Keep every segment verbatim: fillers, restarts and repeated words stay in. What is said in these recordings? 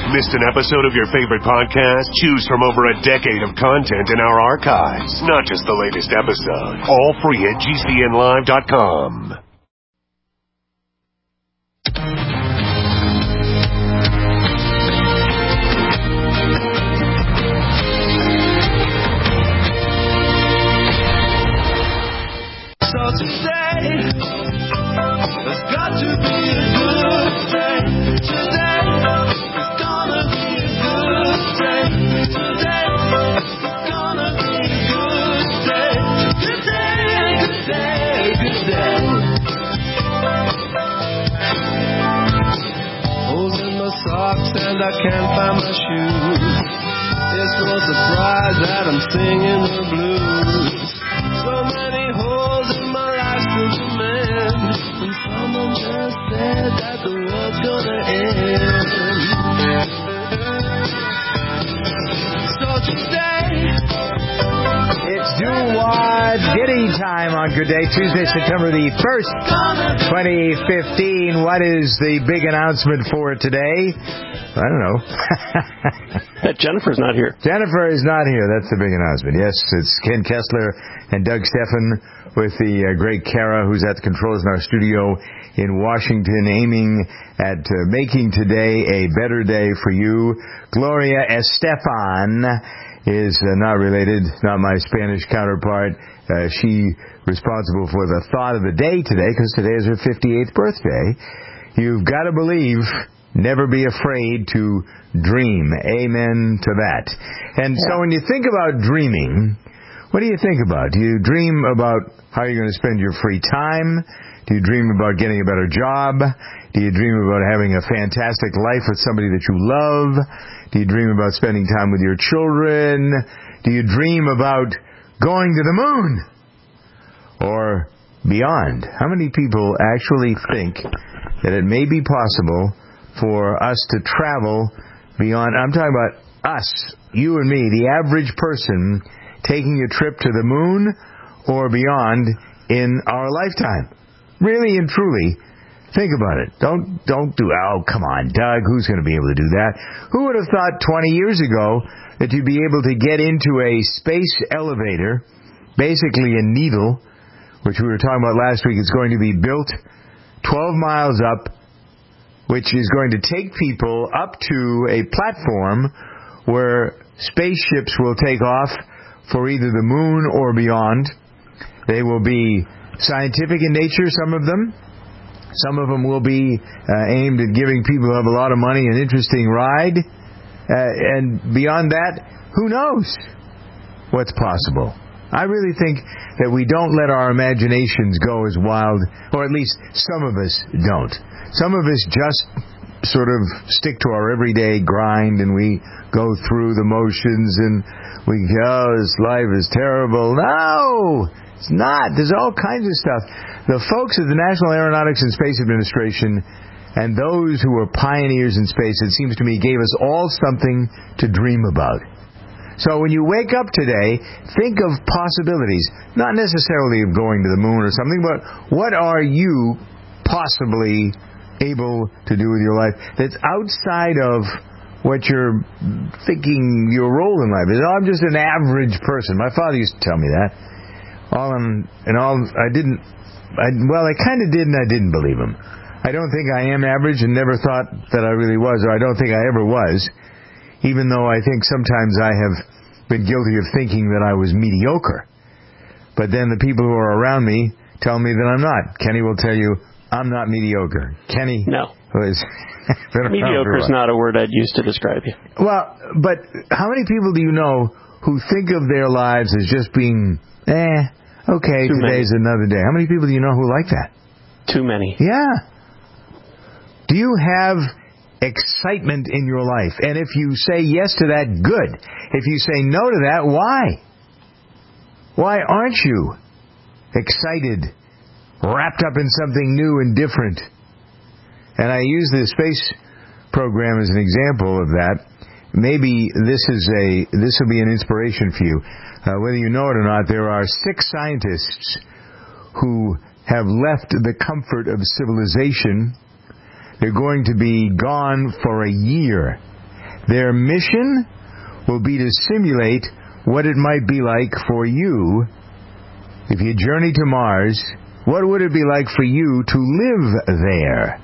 Missed an episode of your favorite podcast? Choose from over a decade of content in our archives, not just the latest episode. All free at G C N live dot com. So today, there's got to be a good day. Today, it's gonna be a good day. Today, it's gonna be a good day. Good day, good day, good day. Holes in my socks and I can't find my shoes. It's no surprise that I'm singing the blues. So many holes in my life to mend. And someone just said that the world's gonna end. So today, it's doo-wah Diddy time on Good Day, Tuesday, September the first, twenty fifteen. What is the big announcement for today? I don't know. Jennifer's not here. Jennifer is not here. That's the big announcement. Yes, it's Ken Kessler and Doug Steffen with the uh, great Kara, who's at the controls in our studio in Washington, aiming at uh, making today a better day for you. Gloria Estefan is uh, not related, not my Spanish counterpart. Uh, she responsible for the thought of the day today, because today is her fifty-eighth birthday. You've got to believe. Never be afraid to dream. Amen to that. And yeah. So when you think about dreaming, what do you think about? Do you dream about how you're going to spend your free time? Do you dream about getting a better job? Do you dream about having a fantastic life with somebody that you love? Do you dream about spending time with your children? Do you dream about going to the moon? Or beyond? How many people actually think that it may be possible for us to travel beyond? I'm talking about us, you and me, the average person taking a trip to the moon or beyond in our lifetime. Really and truly, think about it. Don't don't do, oh, come on, Doug, who's going to be able to do that? Who would have thought twenty years ago that you'd be able to get into a space elevator, basically a needle, which we were talking about last week, it's going to be built twelve miles up, which is going to take people up to a platform where spaceships will take off for either the moon or beyond. They will be scientific in nature, some of them. Some of them will be uh, aimed at giving people who have a lot of money an interesting ride. Uh, and beyond that, who knows what's possible? I really think that we don't let our imaginations go as wild, or at least some of us don't. Some of us just sort of stick to our everyday grind, and we go through the motions, and we go, oh, this life is terrible. No, it's not. There's all kinds of stuff. The folks at the National Aeronautics and Space Administration and those who were pioneers in space, it seems to me, gave us all something to dream about. So when you wake up today, think of possibilities, not necessarily of going to the moon or something, but what are you possibly able to do with your life that's outside of what you're thinking your role in life is? Oh, I'm just an average person. My father used to tell me that. All I'm, and all I didn't. I, well, I kind of did, and I didn't believe him. I don't think I am average, and never thought that I really was, or I don't think I ever was. Even though I think sometimes I have been guilty of thinking that I was mediocre. But then the people who are around me tell me that I'm not. Kenny will tell you, I'm not mediocre. Kenny no. was... Mediocre is not a word I'd use to describe you. Well, but how many people do you know who think of their lives as just being, eh, okay, Too today's many. another day? How many people do you know who like that? Too many. Yeah. Do you have excitement in your life? And if you say yes to that, good. If you say no to that, why? Why aren't you excited, wrapped up in something new and different? And I use the space program as an example of that. Maybe this is a this will be an inspiration for you. Uh, whether you know it or not, there are six scientists who have left the comfort of civilization. They're going to be gone for a year. Their mission will be to simulate what it might be like for you if you journey to Mars. What would it be like for you to live there?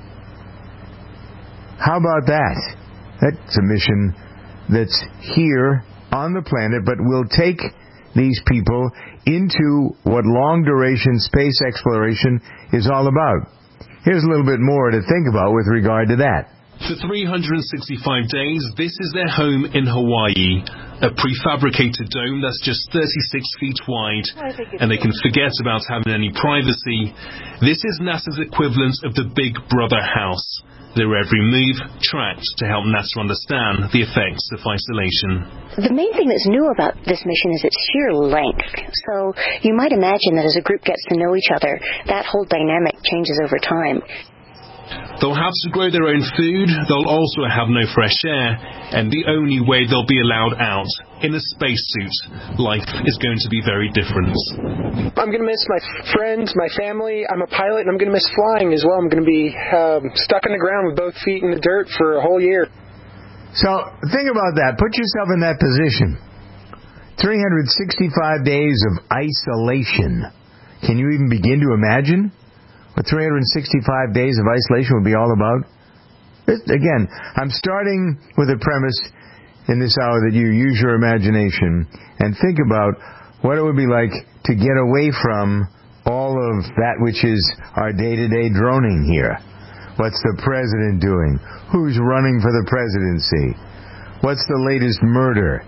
How about that? That's a mission that's here on the planet, but will take these people into what long-duration space exploration is all about. Here's a little bit more to think about with regard to that. For three hundred sixty-five days, this is their home in Hawaii, a prefabricated dome that's just thirty-six feet wide, and they can forget about having any privacy. This is NASA's equivalent of the Big Brother house. Their every move tracked to help NASA understand the effects of isolation. The main thing that's new about this mission is its sheer length. So you might imagine that as a group gets to know each other, that whole dynamic changes over time. They'll have to grow their own food, they'll also have no fresh air, and the only way they'll be allowed out, in a spacesuit, life is going to be very different. I'm going to miss my friends, my family. I'm a pilot, and I'm going to miss flying as well. I'm going to be um, stuck on the ground with both feet in the dirt for a whole year. So, think about that. Put yourself in that position. three hundred sixty-five days of isolation. Can you even begin to imagine what three hundred sixty-five days of isolation would be all about? This, again, I'm starting with a premise in this hour that you use your imagination and think about what it would be like to get away from all of that which is our day-to-day droning here. What's the president doing? Who's running for the presidency? What's the latest murder?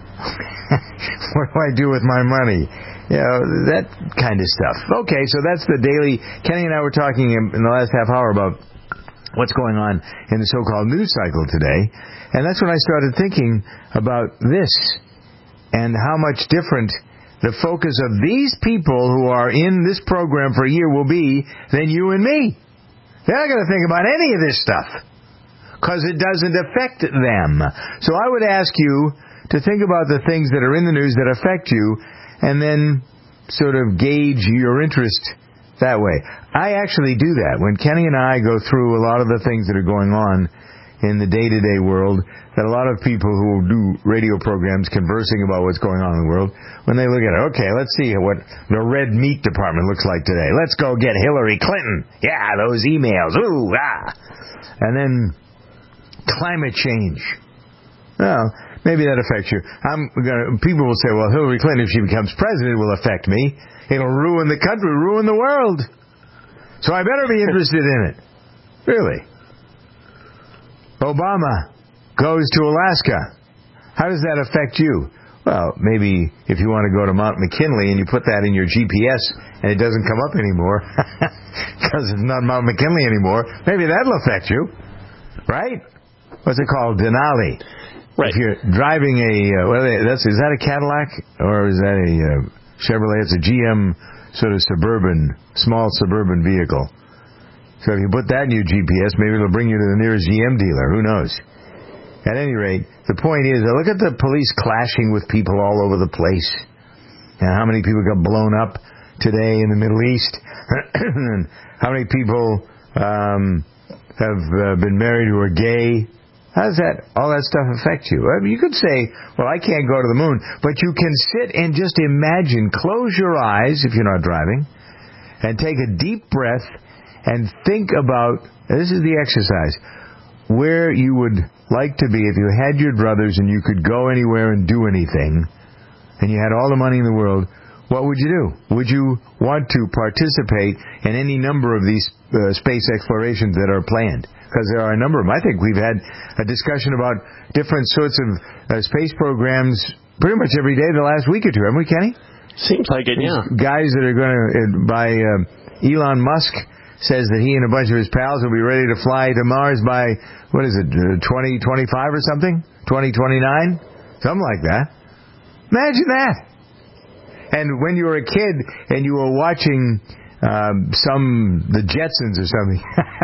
What do I do with my money? You know, that kind of stuff. Okay, so that's the daily... Kenny and I were talking in the last half hour about what's going on in the so-called news cycle today. And that's when I started thinking about this and how much different the focus of these people who are in this program for a year will be than you and me. They're not going to think about any of this stuff because it doesn't affect them. So I would ask you to think about the things that are in the news that affect you and then sort of gauge your interest that way. I actually do that. When Kenny and I go through a lot of the things that are going on in the day-to-day world, that a lot of people who do radio programs conversing about what's going on in the world, when they look at it, okay, let's see what the red meat department looks like today. Let's go get Hillary Clinton. Yeah, those emails. Ooh, ah. And then climate change. Well, maybe that affects you. I'm gonna, people will say, well, Hillary Clinton, if she becomes president, will affect me. It'll ruin the country, ruin the world. So I better be interested in it. Really. Obama goes to Alaska. How does that affect you? Well, maybe if you want to go to Mount McKinley and you put that in your G P S and it doesn't come up anymore because it's not Mount McKinley anymore, maybe that'll affect you. Right? What's it called? Denali. Right. If you're driving a, uh, well, that's, is that a Cadillac or is that a uh, Chevrolet? It's a G M sort of suburban, small suburban vehicle. So if you put that in your G P S, maybe it'll bring you to the nearest G M dealer. Who knows? At any rate, the point is, look at the police clashing with people all over the place. And how many people got blown up today in the Middle East? And how many people um, have uh, been married who are gay? How does that, all that stuff affect you? I mean, you could say, well, I can't go to the moon. But you can sit and just imagine, close your eyes if you're not driving, and take a deep breath and think about, this is the exercise, where you would like to be if you had your druthers and you could go anywhere and do anything, and you had all the money in the world. What would you do? Would you want to participate in any number of these uh, space explorations that are planned? Because there are a number of them. I think we've had a discussion about different sorts of uh, space programs pretty much every day the last week or two, haven't we, Kenny? Seems like it, yeah. Guys that are going to, uh, by uh, Elon Musk says that he and a bunch of his pals will be ready to fly to Mars by, what is it, uh, twenty twenty-five or something? twenty twenty-nine? Something like that. Imagine that. And when you were a kid and you were watching um, some, the Jetsons or something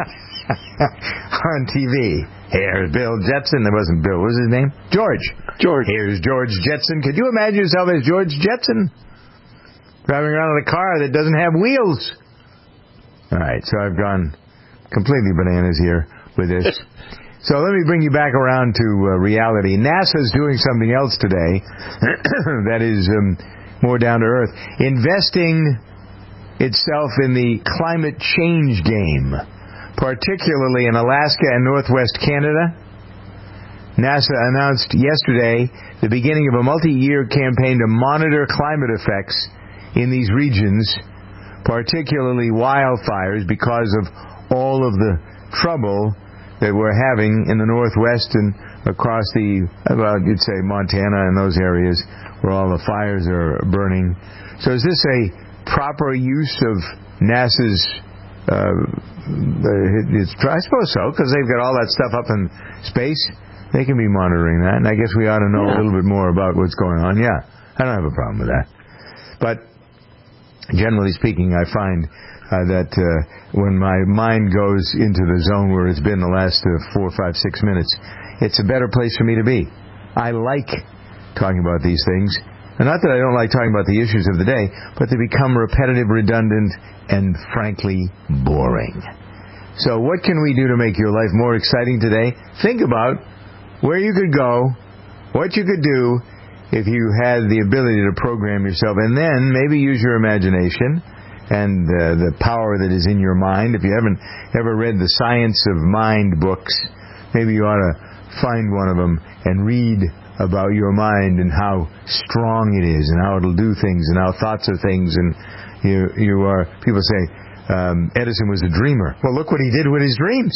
on T V. Here's Bill Jetson. There wasn't Bill. What was his name? George. George. Here's George Jetson. Could you imagine yourself as George Jetson? Driving around in a car that doesn't have wheels. All right, so I've gone completely bananas here with this. So let me bring you back around to uh, reality. NASA's doing something else today that is um, more down to earth. Investing itself in the climate change game, particularly in Alaska and Northwest Canada. NASA announced yesterday the beginning of a multi-year campaign to monitor climate effects in these regions, particularly wildfires, because of all of the trouble that we're having in the Northwest and across the, well, you'd say Montana and those areas where all the fires are burning. So is this a proper use of NASA's, uh, it's, I suppose so, because they've got all that stuff up in space. They can be monitoring that, and I guess we ought to know yeah. a little bit more about what's going on. Yeah, I don't have a problem with that. But generally speaking, I find Uh, that uh, when my mind goes into the zone where it's been the last uh, four, five, six minutes, it's a better place for me to be. I like talking about these things. And not that I don't like talking about the issues of the day, but they become repetitive, redundant, and frankly, boring. So what can we do to make your life more exciting today? Think about where you could go, what you could do if you had the ability to program yourself, and then maybe use your imagination and uh, the power that is in your mind. If you haven't ever read the Science of Mind books, maybe you ought to find one of them and read about your mind and how strong it is and how it'll do things and how thoughts are things. And you, you are, people say, um, Edison was a dreamer. Well, look what he did with his dreams.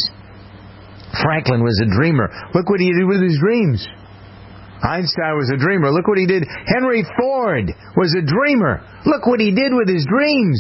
Franklin was a dreamer. Look what he did with his dreams. Einstein was a dreamer. Look what he did. Henry Ford was a dreamer. Look what he did with his dreams.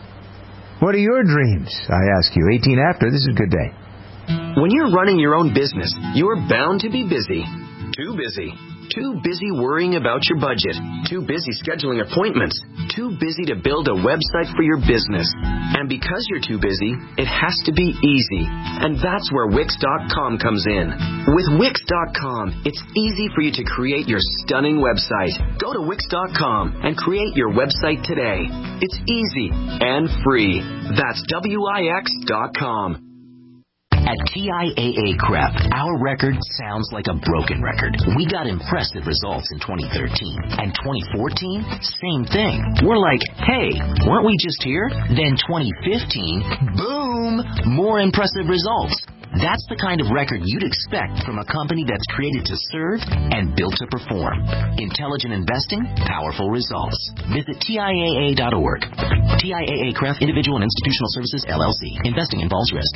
What are your dreams? I ask you. eighteen after. This is a good day. When you're running your own business, you're bound to be busy. Too busy. Too busy worrying about your budget. Too busy scheduling appointments. Too busy to build a website for your business. And because you're too busy, it has to be easy. And that's where Wix dot com comes in. With Wix dot com, it's easy for you to create your stunning website. Go to Wix dot com and create your website today. It's easy and free. That's W I X dot com. At T I A A C R E P, our record sounds like a broken record. We got impressive results in twenty thirteen. And twenty fourteen, same thing. We're like, hey, weren't we just here? Then twenty fifteen, boom, more impressive results. That's the kind of record you'd expect from a company that's created to serve and built to perform. Intelligent investing, powerful results. Visit T I A A dot org. T I A A C R E P, Individual and Institutional Services, L L C. Investing involves risk.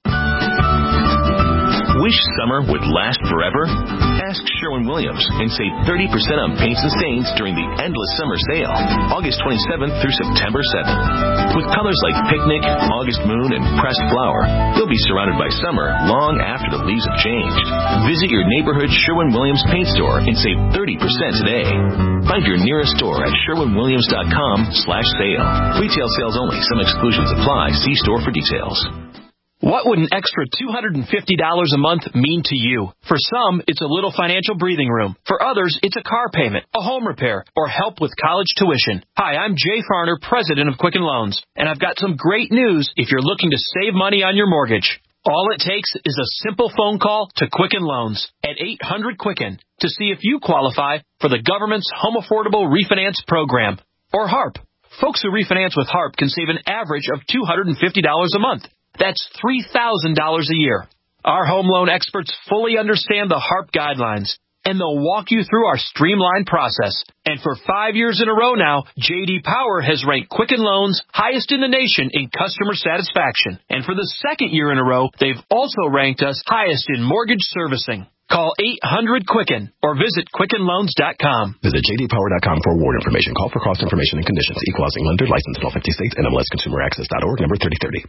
Wish summer would last forever? Ask Sherwin-Williams and save thirty percent on paints and stains during the endless summer sale, August twenty-seventh through September seventh. With colors like picnic, August moon, and pressed flower, you'll be surrounded by summer long after the leaves have changed. Visit your neighborhood Sherwin-Williams paint store and save thirty percent today. Find your nearest store at Sherwin Williams dot com slash sale. Retail sales only. Some exclusions apply. See store for details. What would an extra two hundred fifty dollars a month mean to you? For some, it's a little financial breathing room. For others, it's a car payment, a home repair, or help with college tuition. Hi, I'm Jay Farner, president of Quicken Loans, and I've got some great news if you're looking to save money on your mortgage. All it takes is a simple phone call to Quicken Loans at eight hundred Quicken to see if you qualify for the government's Home Affordable Refinance Program, or HARP. Folks who refinance with HARP can save an average of two hundred fifty dollars a month. That's three thousand dollars a year. Our home loan experts fully understand the HARP guidelines, and they'll walk you through our streamlined process. And for five years in a row now, J D Power has ranked Quicken Loans highest in the nation in customer satisfaction. And for the second year in a row, they've also ranked us highest in mortgage servicing. Call eight hundred Quicken or visit Quicken Loans dot com. Visit J D Power dot com for award information. Call for cost information and conditions. Equal housing lender. Licensed in all fifty states. N M L S Consumer Access dot org. Number thirty thirty.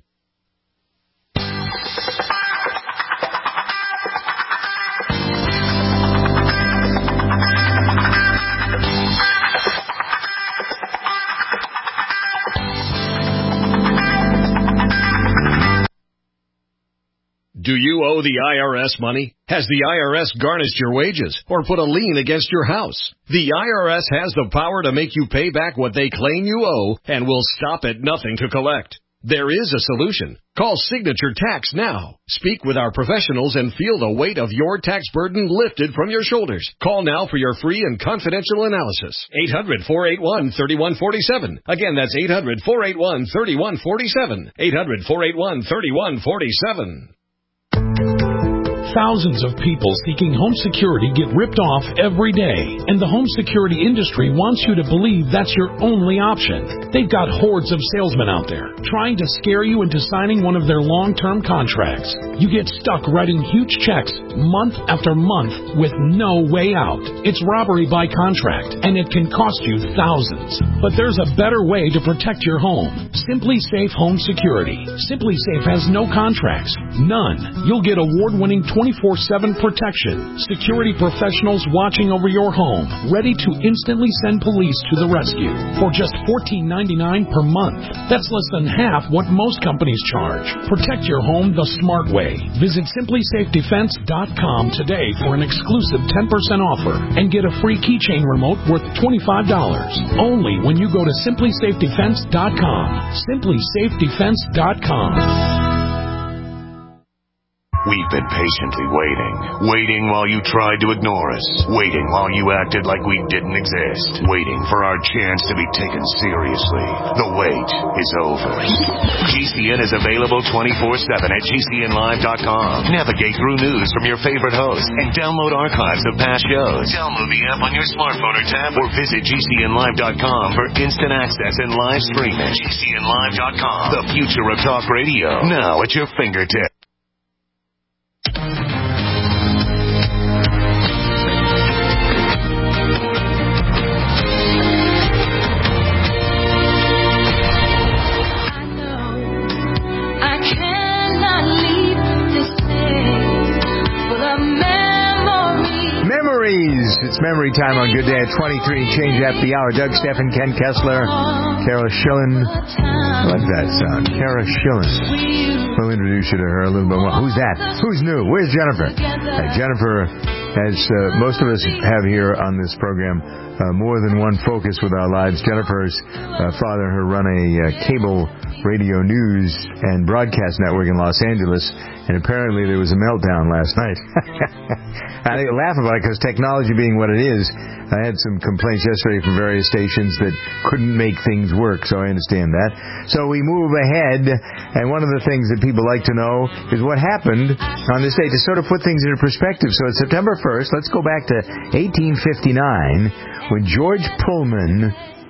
Do you owe the I R S money? Has the I R S garnished your wages or put a lien against your house? The I R S has the power to make you pay back what they claim you owe and will stop at nothing to collect. There is a solution. Call Signature Tax now. Speak with our professionals and feel the weight of your tax burden lifted from your shoulders. Call now for your free and confidential analysis. eight hundred, four eight one, three one four seven. Again, that's eight hundred, four eight one, three one four seven. eight hundred, four eight one, three one four seven. Thousands of people seeking home security get ripped off every day, and the home security industry wants you to believe that's your only option. They've got hordes of salesmen out there trying to scare you into signing one of their long-term contracts. You get stuck writing huge checks month after month with no way out. It's robbery by contract, and it can cost you thousands. But there's a better way to protect your home. Simply Safe Home Security. Simply Safe has no contracts. None. You'll get award-winning twenty-four seven protection. Security professionals watching over your home, ready to instantly send police to the rescue for just fourteen ninety-nine per month. That's less than half what most companies charge. Protect your home the smart way. Visit simply safe defense dot com today for an exclusive ten percent offer and get a free keychain remote worth twenty-five dollars. Only when you go to simply safe defense dot com. simply safe defense dot com. We've been patiently waiting. Waiting while you tried to ignore us. Waiting while you acted like we didn't exist. Waiting for our chance to be taken seriously. The wait is over. G C N is available twenty-four seven at G C N live dot com. Navigate through news from your favorite hosts and download archives of past shows. Download the app on your smartphone or tablet or visit G C N live dot com for instant access and live streaming. G C N live dot com. The future of talk radio. Now at your fingertips. It's memory time on Good Day at twenty-three and change after the hour. Doug Stephan, Ken Kessler, Kara Schillen. I like that sound. Kara Schillen. We'll introduce you to her a little bit more. Who's that? Who's new? Where's Jennifer? Hey, Jennifer, as uh, most of us have here on this program, uh, more than one focus with our lives. Jennifer's uh, father, her run a uh, cable radio news and broadcast network in Los Angeles, and apparently there was a meltdown last night. I laugh about it because technology being what it is, I had some complaints yesterday from various stations that couldn't make things work, so I understand that. So we move ahead, and one of the things that people like to know is what happened on this day to sort of put things into perspective. So it's September first. Let's go back to eighteen fifty-nine when George Pullman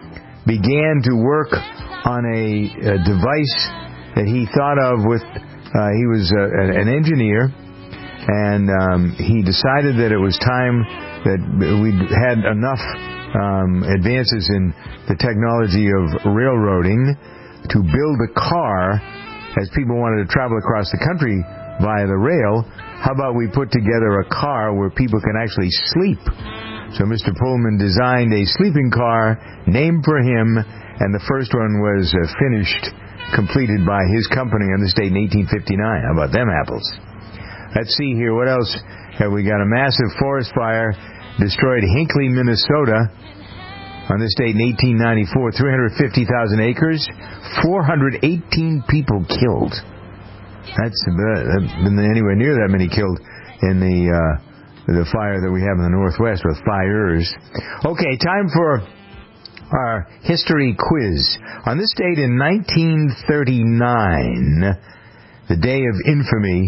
began to work on a, a device that he thought of with, uh, he was uh, an engineer, and um, he decided that it was time that we'd had enough um, advances in the technology of railroading to build a car as people wanted to travel across the country via the rail. How about we put together a car where people can actually sleep? So Mister Pullman designed a sleeping car named for him, and the first one was uh, finished, completed by his company on this date in eighteen fifty-nine. How about them apples? Let's see here. What else have we got? A massive forest fire destroyed Hinckley, Minnesota on this date in eighteen ninety-four. three hundred fifty thousand acres, four hundred eighteen people killed. That's uh, been anywhere near that many killed in the uh, the fire that we have in the Northwest with fires. Okay, time for our history quiz. On this date in nineteen thirty-nine, the day of infamy,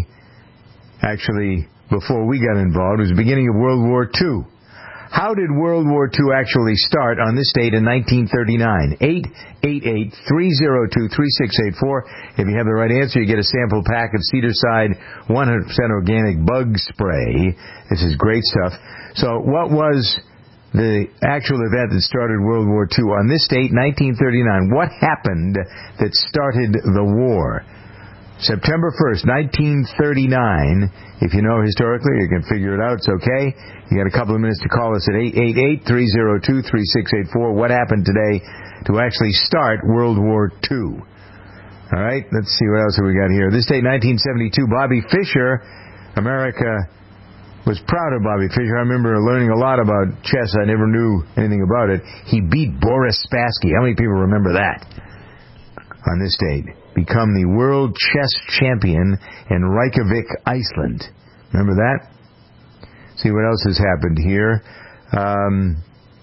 actually before we got involved, was the beginning of World War Two. How did World War Two actually start on this date in nineteen thirty-nine? eight eight eight, three oh two, three six eight four. If you have the right answer, you get a sample pack of Cedarside one hundred percent organic bug spray. This is great stuff. So what was the actual event that started World War Two? On this date, nineteen thirty-nine, what happened that started the war? September first, nineteen thirty-nine. If you know historically, you can figure it out. It's okay. You got a couple of minutes to call us at eight eight eight, three oh two, three six eight four. What happened today to actually start World War Two? All right, let's see what else have we got here. This date, nineteen seventy-two, Bobby Fischer. America was proud of Bobby Fischer. I remember learning a lot about chess. I never knew anything about it. He beat Boris Spassky. How many people remember that on this date? become the world chess champion in Reykjavik, Iceland. Remember that? See what else has happened here. Um,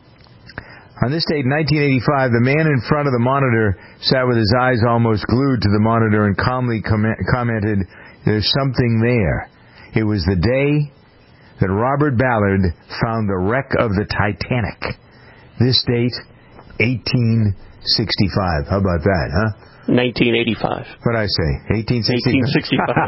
on this date in nineteen eighty-five, the man in front of the monitor sat with his eyes almost glued to the monitor and calmly com- commented, "There's something there." It was the day that Robert Ballard found the wreck of the Titanic. This date, eighteen sixty-five. How about that, huh? nineteen eighty-five. What'd I say? eighteen sixty-five? eighteen sixty-five.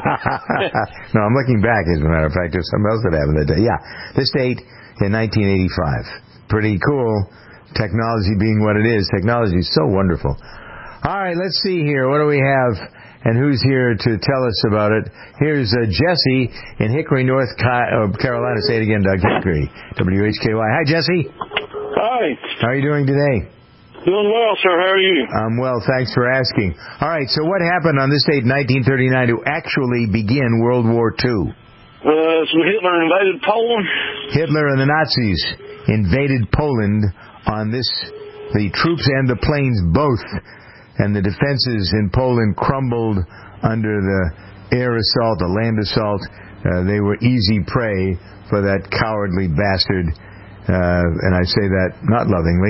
No, I'm looking back, as a matter of fact. There's something else that happened that day. Yeah, this date in nineteen eighty-five. Pretty cool. Technology being what it is. Technology is so wonderful. All right, let's see here. What do we have? And who's here to tell us about it? Here's uh, Jesse in Hickory, North Carolina. Say it again, Doug. Hickory. W H K Y. Hi, Jesse. Hi. How are you doing today? Doing well, sir. How are you? I'm well. Thanks for asking. All right, so what happened on this date in nineteen thirty-nine to actually begin World War Two? Uh, so Hitler invaded Poland. Hitler and the Nazis invaded Poland on this, the troops and the planes both. And the defenses in Poland crumbled under the air assault, the land assault. Uh, they were easy prey for that cowardly bastard. Uh, and I say that not lovingly.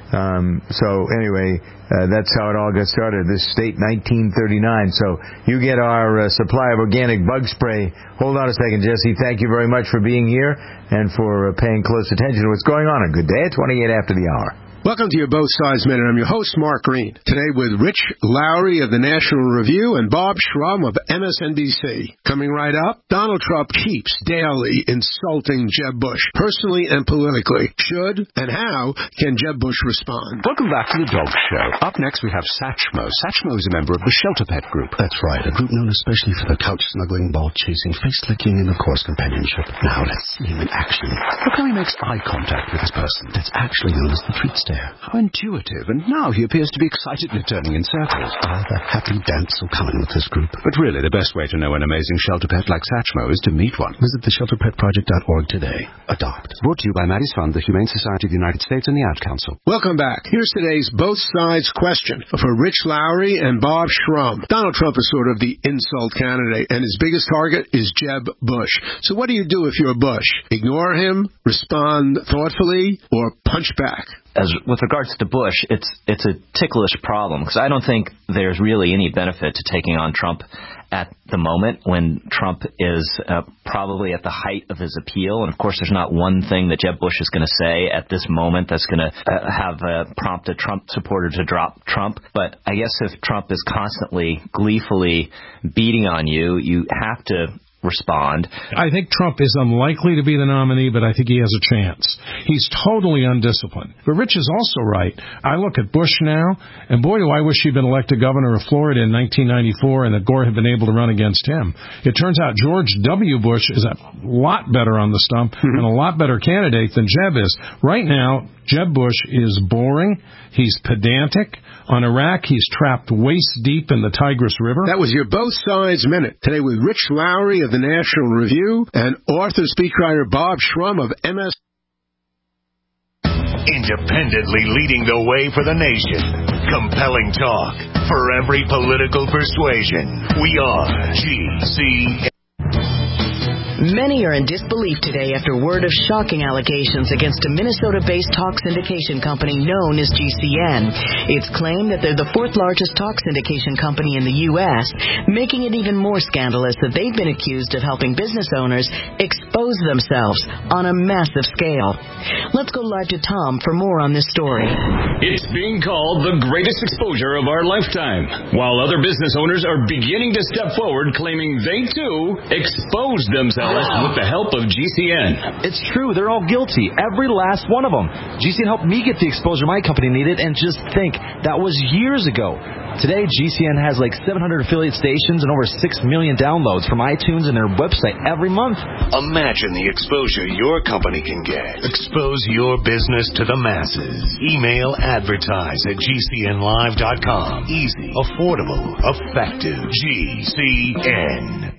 Um, so anyway, uh, that's how it all got started. This state, nineteen thirty-nine. So you get our uh, supply of organic bug spray. Hold on a second, Jesse. Thank you very much for being here and for uh, paying close attention to what's going on. A good day at twenty-eight after the hour. Welcome to your Both Sides Minute. I'm your host, Mark Green. Today with Rich Lowry of the National Review and Bob Schrum of M S N B C. Coming right up, Donald Trump keeps daily insulting Jeb Bush, personally and politically. Should and how can Jeb Bush respond? Welcome back to the Dog Show. Up next we have Satchmo. Satchmo is a member of the Shelter Pet Group. That's right, a group known especially for the couch-snuggling, ball-chasing, face-licking, and of course companionship. Now let's see him in action. Look how he makes eye contact with this person. That's actually known as the treat stare. How intuitive, and now he appears to be excitedly turning in circles. Ah, the happy dance will come in with this group. But really, the best way to know an amazing shelter pet like Satchmo is to meet one. Visit the shelter pet project dot org today. Adopt. Brought to you by Maddie's Fund, the Humane Society of the United States, and the Ad Council. Welcome back. Here's today's Both Sides question for Rich Lowry and Bob Schrum. Donald Trump is sort of the insult candidate, and his biggest target is Jeb Bush. So what do you do if you're Bush? Ignore him, respond thoughtfully, or punch back? As with regards to Bush, it's it's a ticklish problem because I don't think there's really any benefit to taking on Trump at the moment when Trump is uh, probably at the height of his appeal. And, of course, there's not one thing that Jeb Bush is going to say at this moment that's going to uh, have uh, prompt a Trump supporter to drop Trump. But I guess if Trump is constantly, gleefully beating on you, you have to respond. I think Trump is unlikely to be the nominee, but I think he has a chance. He's totally undisciplined. But Rich is also right. I look at Bush now, and boy, do I wish he'd been elected governor of Florida in nineteen ninety-four and that Gore had been able to run against him. It turns out George W. Bush is a lot better on the stump and a lot better candidate than Jeb is. Right now, Jeb Bush is boring. He's pedantic. On Iraq, he's trapped waist deep in the Tigris River. That was your Both Sides Minute. Today with Rich Lowry of the National Review and author, speechwriter Bob Schrum of M S. Independently leading the way for the nation. Compelling talk for every political persuasion. We are G C N. Many are in disbelief today after word of shocking allegations against a Minnesota-based talk syndication company known as G C N. It's claimed that they're the fourth largest talk syndication company in the U S, making it even more scandalous that they've been accused of helping business owners expose themselves on a massive scale. Let's go live to Tom for more on this story. It's being called the greatest exposure of our lifetime, while other business owners are beginning to step forward claiming they, too, exposed themselves with the help of G C N. It's true. They're all guilty. Every last one of them. G C N helped me get the exposure my company needed, and just think, that was years ago. Today, G C N has like seven hundred affiliate stations and over six million downloads from iTunes and their website every month. Imagine the exposure your company can get. Expose your business to the masses. Email advertise at G C N live dot com. Easy, affordable, effective. G C N.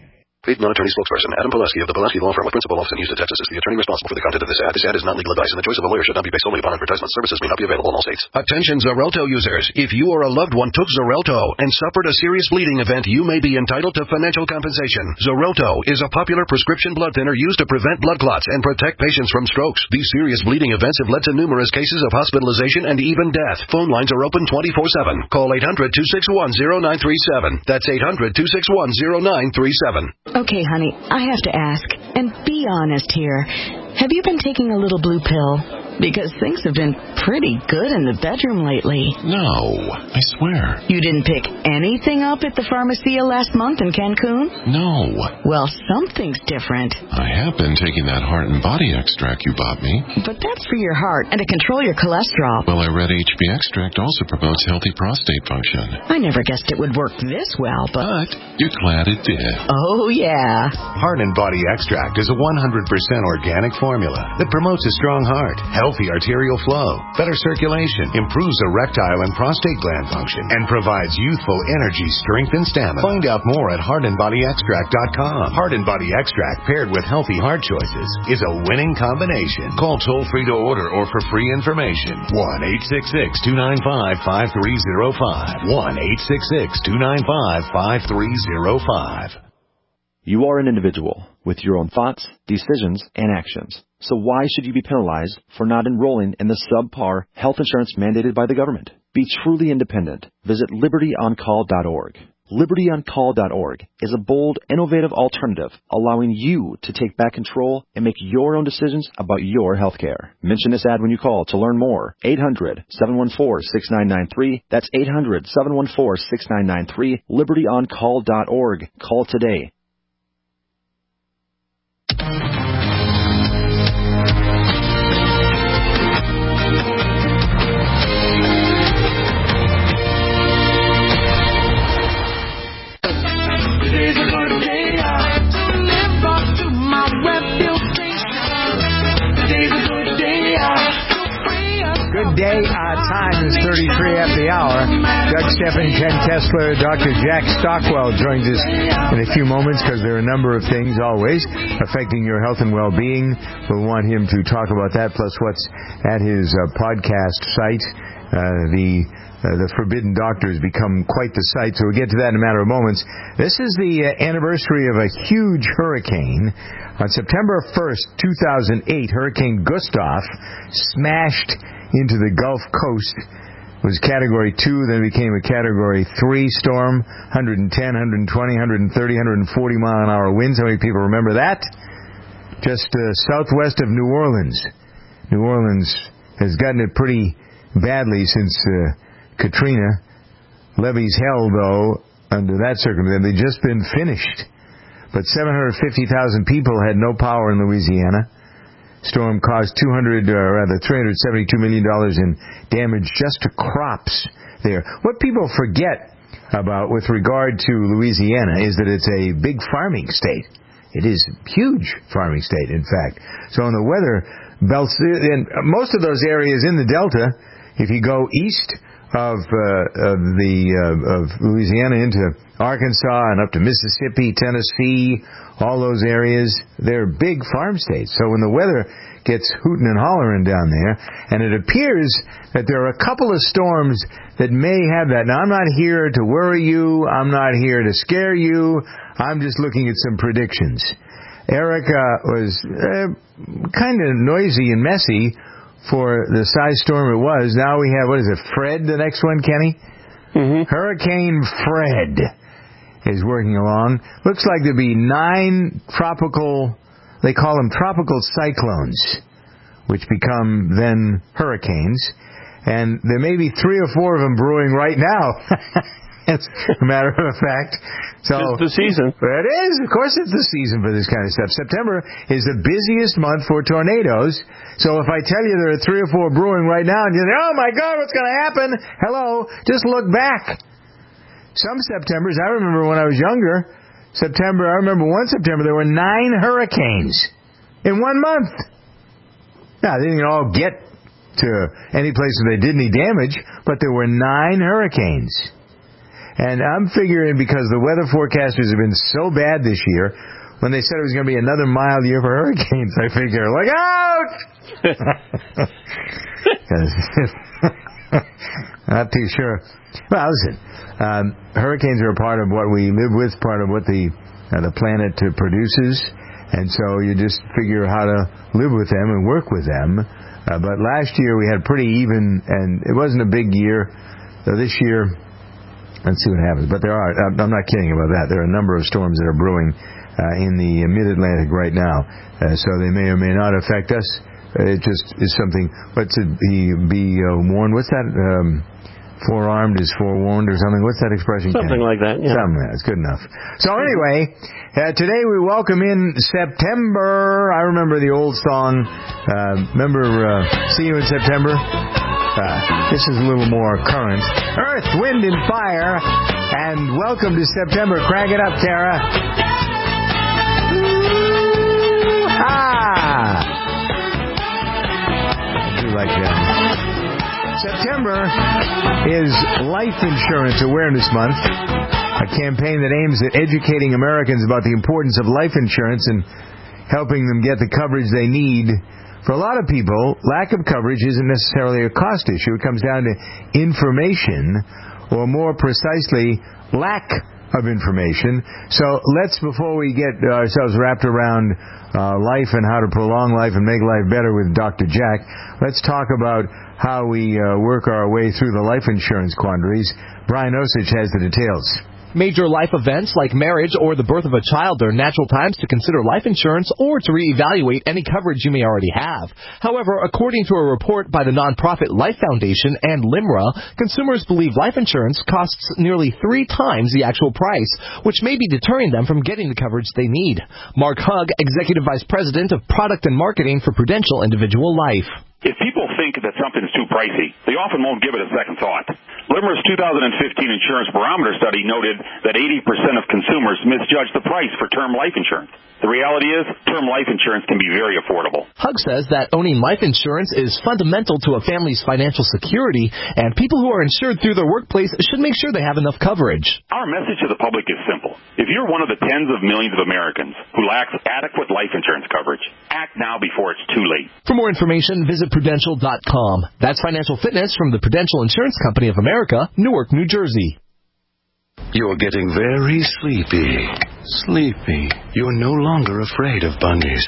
Paid non-attorney spokesperson Adam Pileski of the Pileski Law Firm with principal office in Houston, Texas is the attorney responsible for the content of this ad. This ad is not legal advice, and the choice of a lawyer should not be based solely upon advertisement. Services may not be available in all states. Attention Xarelto users. If you or a loved one took Xarelto and suffered a serious bleeding event, you may be entitled to financial compensation. Xarelto is a popular prescription blood thinner used to prevent blood clots and protect patients from strokes. These serious bleeding events have led to numerous cases of hospitalization and even death. Phone lines are open twenty-four seven. Call eight hundred, two six one, zero nine three seven. That's eight hundred, two six one, zero nine three seven. Okay, honey, I have to ask, and be honest here. Have you been taking a little blue pill? Because things have been pretty good in the bedroom lately. No, I swear. You didn't pick anything up at the Pharmacia last month in Cancun? No. Well, something's different. I have been taking that heart and body extract you bought me. But that's for your heart and to control your cholesterol. Well, I read H B extract also promotes healthy prostate function. I never guessed it would work this well, but... But you're glad it did. Oh, yeah. Heart and Body Extract is a one hundred percent organic formula that promotes a strong heart, healthy arterial flow, better circulation, improves erectile and prostate gland function, and provides youthful energy, strength, and stamina. Find out more at heart and body extract dot com. Heart and Body Extract paired with healthy heart choices is a winning combination. Call toll-free to order or for free information. one eight six six, two nine five, five three zero five. one eight six six, two nine five, five three zero five. You are an individual with your own thoughts, decisions, and actions. So why should you be penalized for not enrolling in the subpar health insurance mandated by the government? Be truly independent. Visit liberty on call dot org. liberty on call dot org is a bold, innovative alternative allowing you to take back control and make your own decisions about your health care. Mention this ad when you call to learn more. eight hundred, seven one four, six nine nine three. That's eight hundred, seven one four, six nine nine three. liberty on call dot org. Call today. Good day. Uh, time is thirty-three after the hour. Doug Stephan, Ken Kessler, Doctor Jack Stockwell joins us in a few moments because there are a number of things always affecting your health and well-being. We'll want him to talk about that, plus what's at his uh, podcast site. Uh, the uh, the Forbidden Doctors become quite the site, so we'll get to that in a matter of moments. This is the uh, anniversary of a huge hurricane. On September first, two thousand eight, Hurricane Gustav smashed into the Gulf Coast. It was Category two, then became a Category three storm, one hundred ten, one hundred twenty, one hundred thirty, one hundred forty mile an hour winds. How many people remember that? Just uh, southwest of New Orleans. New Orleans has gotten it pretty badly since uh, Katrina. Levees held, though, under that circumstance. They'd just been finished. But seven hundred fifty thousand people had no power in Louisiana. Storm caused two hundred, or rather three hundred seventy-two million dollars in damage just to crops there. What people forget about with regard to Louisiana is that it's a big farming state. It is a huge farming state, in fact. So in the weather belts, in most of those areas in the Delta, if you go east of, uh, of the uh, of Louisiana into Arkansas and up to Mississippi, Tennessee, all those areas, they're big farm states. So when the weather gets hooting and hollering down there, and it appears that there are a couple of storms that may have that. Now, I'm not here to worry you. I'm not here to scare you. I'm just looking at some predictions. Erica was uh, kind of noisy and messy for the size storm it was. Now we have, what is it, Fred, the next one, Kenny? Mm-hmm. Hurricane Fred is working along. Looks like there'll be nine tropical, they call them tropical cyclones, which become then hurricanes. And there may be three or four of them brewing right now. It's a matter of fact. So it's the season. It is. Of course it's the season for this kind of stuff. September is the busiest month for tornadoes. So if I tell you there are three or four brewing right now, and you think, oh my God, what's going to happen? Hello, just look back. Some Septembers, I remember when I was younger, September, I remember one September, there were nine hurricanes in one month. Now, they didn't all get to any place where they did any damage, but there were nine hurricanes. And I'm figuring because the weather forecasters have been so bad this year, when they said it was going to be another mild year for hurricanes, I figure, look out! Not too sure. Well, listen, um, hurricanes are a part of what we live with, part of what the uh, the planet uh, produces, and so you just figure how to live with them and work with them. Uh, but last year we had pretty even, and it wasn't a big year. So this year, let's see what happens. But there are, I'm not kidding about that, there are a number of storms that are brewing uh, in the mid-Atlantic right now. Uh, so they may or may not affect us. Uh, it just is something, what's it, be, be uh, warned, what's that, um, forearmed is forewarned or something? What's that expression? Something like that, yeah. Something like that. It's good enough. So anyway, uh, today we welcome in September. I remember the old song. Uh, remember uh, See You in September? Uh, this is a little more current. Earth, Wind, and Fire. And welcome to September. Crank it up, Tara. Ah! I do like that. September is Life Insurance Awareness Month, a campaign that aims at educating Americans about the importance of life insurance and helping them get the coverage they need. For a lot of people, lack of coverage isn't necessarily a cost issue. It comes down to information, or more precisely, lack of information. So let's, before we get ourselves wrapped around uh, life and how to prolong life and make life better with Doctor Jack, let's talk about how we uh, work our way through the life insurance quandaries. Brian Osich has the details. Major life events like marriage or the birth of a child are natural times to consider life insurance or to reevaluate any coverage you may already have. However, according to a report by the nonprofit Life Foundation and LIMRA, consumers believe life insurance costs nearly three times the actual price, which may be deterring them from getting the coverage they need. Mark Hugg, Executive Vice President of Product and Marketing for Prudential Individual Life. If people think that something's too pricey, they often won't give it a second thought. LIMRA's two thousand fifteen Insurance Barometer study noted that eighty percent of consumers misjudge the price for term life insurance. The reality is, term life insurance can be very affordable. Hugg says that owning life insurance is fundamental to a family's financial security, and people who are insured through their workplace should make sure they have enough coverage. Our message to the public is simple. If you're one of the tens of millions of Americans who lacks adequate life insurance coverage, act now before it's too late. For more information, visit Prudential dot com. That's financial fitness from the Prudential Insurance Company of America, Newark, New Jersey. You're getting very sleepy. Sleepy. You're no longer afraid of bunnies.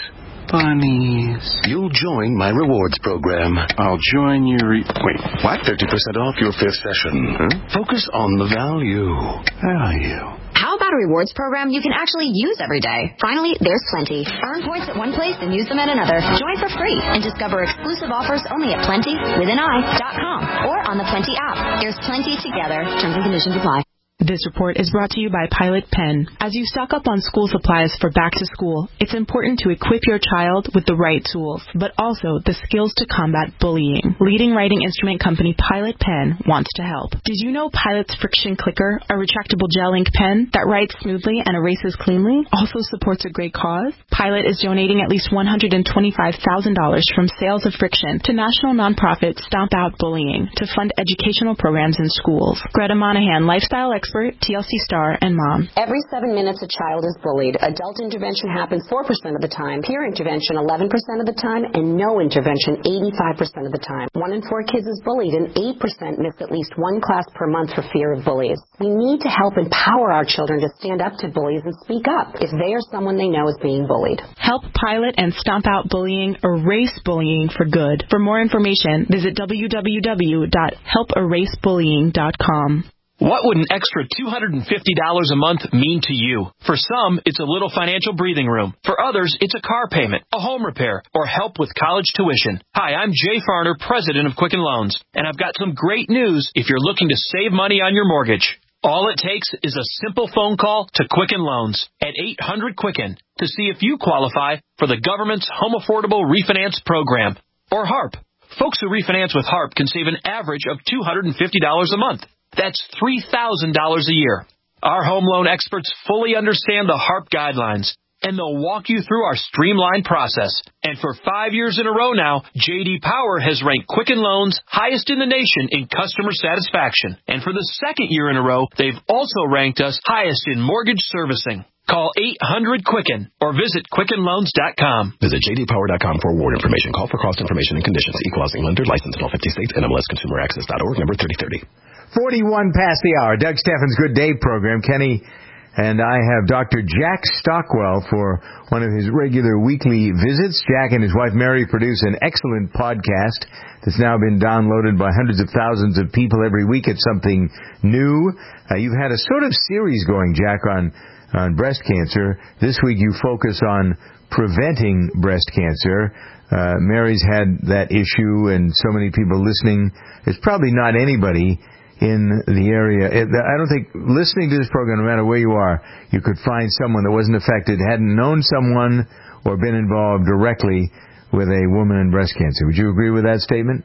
Bunnies. You'll join my rewards program. I'll join your... Re- Wait, what? fifty percent off your fifth session. Huh? Focus on the value. Value. How about a rewards program you can actually use every day? Finally, there's plenty. Earn points at one place and use them at another. Join for free and discover exclusive offers only at Plenty with an I dot com or on the Plenty app. There's Plenty together. Terms and conditions apply. This report is brought to you by Pilot Pen. As you stock up on school supplies for back to school, it's important to equip your child with the right tools, but also the skills to combat bullying. Leading writing instrument company Pilot Pen wants to help. Did you know Pilot's Friction Clicker, a retractable gel ink pen that writes smoothly and erases cleanly, also supports a great cause? Pilot is donating at least one hundred twenty-five thousand dollars from sales of Friction to national nonprofit Stomp Out Bullying to fund educational programs in schools. Greta Monahan, lifestyle expert, T L C star, and mom. Every seven minutes a child is bullied. Adult intervention happens four percent of the time, peer intervention eleven percent of the time, and no intervention eighty-five percent of the time. One in four kids is bullied, and eight percent miss at least one class per month for fear of bullies. We need to help empower our children to stand up to bullies and speak up if they or someone they know is being bullied. Help Pilot and Stomp Out Bullying erase bullying for good. For more information, visit w w w dot help erase bullying dot com. What would an extra two hundred fifty dollars a month mean to you? For some, it's a little financial breathing room. For others, it's a car payment, a home repair, or help with college tuition. Hi, I'm Jay Farner, president of Quicken Loans, and I've got some great news if you're looking to save money on your mortgage. All it takes is a simple phone call to Quicken Loans at eight hundred Quicken to see if you qualify for the government's Home Affordable Refinance Program, or HARP. Folks who refinance with HARP can save an average of two hundred fifty dollars a month. That's three thousand dollars a year. Our home loan experts fully understand the HARP guidelines, and they'll walk you through our streamlined process. And for five years in a row now, J D Power has ranked Quicken Loans highest in the nation in customer satisfaction. And for the second year in a row, they've also ranked us highest in mortgage servicing. Call eight hundred Quicken or visit Quicken Loans dot com. Visit J D Power dot com for award information. Call for cost information and conditions. Equal housing lender. Licensed in all fifty states. N M L S Consumer Access dot org. Number thirty thirty. forty-one past the hour. Doug Steffens' Good Day program. Kenny and I have Doctor Jack Stockwell for one of his regular weekly visits. Jack and his wife Mary produce an excellent podcast that's now been downloaded by hundreds of thousands of people every week. It's something new. Uh, you've had a sort of series going, Jack, on on breast cancer. This week you focus on preventing breast cancer. Uh, Mary's had that issue, and so many people listening. There's probably not anybody in the area. I don't think, listening to this program, no matter where you are, you could find someone that wasn't affected, hadn't known someone or been involved directly with a woman in breast cancer. Would you agree with that statement?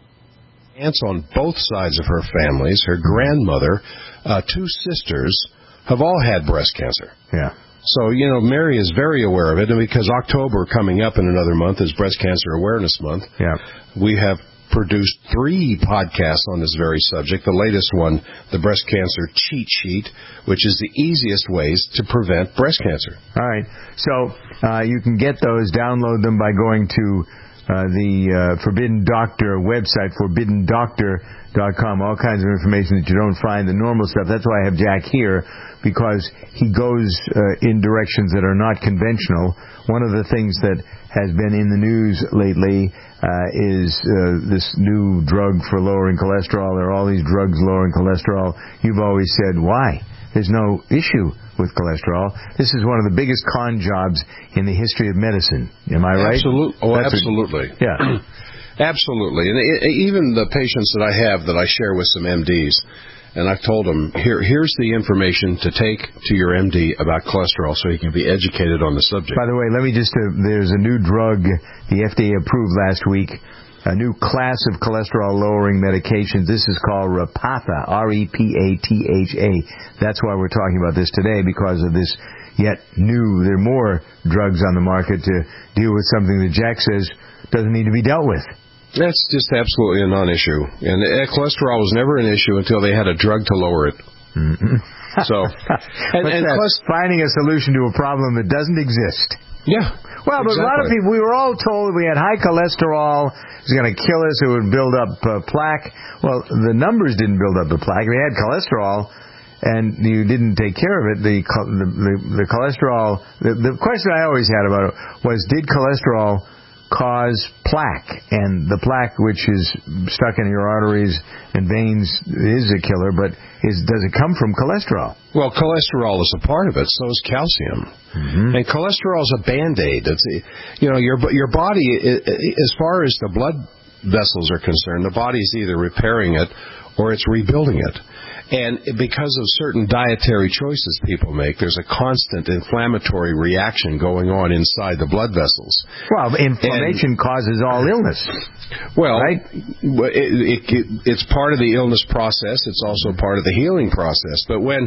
Aunts on both sides of her families, her grandmother, uh, two sisters, have all had breast cancer. Yeah. So, you know, Mary is very aware of it, and because October coming up in another month is Breast Cancer Awareness Month, yeah, we have produced three podcasts on this very subject. The latest one, the Breast Cancer Cheat Sheet, which is the easiest ways to prevent breast cancer. All right. So uh, you can get those, download them by going to uh, the uh, Forbidden Doctor website, forbidden doctor dot com. All kinds of information that you don't find, the normal stuff. That's why I have Jack here, because he goes uh, in directions that are not conventional. One of the things that has been in the news lately uh, is uh, this new drug for lowering cholesterol. There are all these drugs lowering cholesterol. You've always said, why? There's no issue with cholesterol. This is one of the biggest con jobs in the history of medicine. Am I right? Absolutely. Oh, That's absolutely. A, yeah. Absolutely. And it, even the patients that I have that I share with some M Ds, and I've told them, Here, here's the information to take to your M D about cholesterol so you can be educated on the subject. By the way, let me just, uh, there's a new drug the F D A approved last week, a new class of cholesterol-lowering medications. This is called Repatha, R E P A T H A. That's why we're talking about this today, because of this yet new, there are more drugs on the market to deal with something that Jack says doesn't need to be dealt with. That's just absolutely a non-issue. And uh, cholesterol was never an issue until they had a drug to lower it. Mm-hmm. So, and, and plus, finding a solution to a problem that doesn't exist. Yeah. Well, but exactly. A lot of people, we were all told we had high cholesterol, it was going to kill us, it would build up uh, plaque. Well, the numbers didn't build up the plaque. We had cholesterol, and you didn't take care of it. The the, the, the cholesterol, the, the question I always had about it was, did cholesterol cause plaque? And the plaque, which is stuck in your arteries and veins, is a killer, but is, does it come from cholesterol? Well, cholesterol is a part of it, so is calcium. Mm-hmm. And cholesterol is a Band-Aid. It's, you know, your your body, as far as the blood vessels are concerned, the body's either repairing it or it's rebuilding it. And because of certain dietary choices people make, there's a constant inflammatory reaction going on inside the blood vessels. Well, inflammation and, causes all illness. Well, right? it, it, it, it's part of the illness process. It's also part of the healing process. But when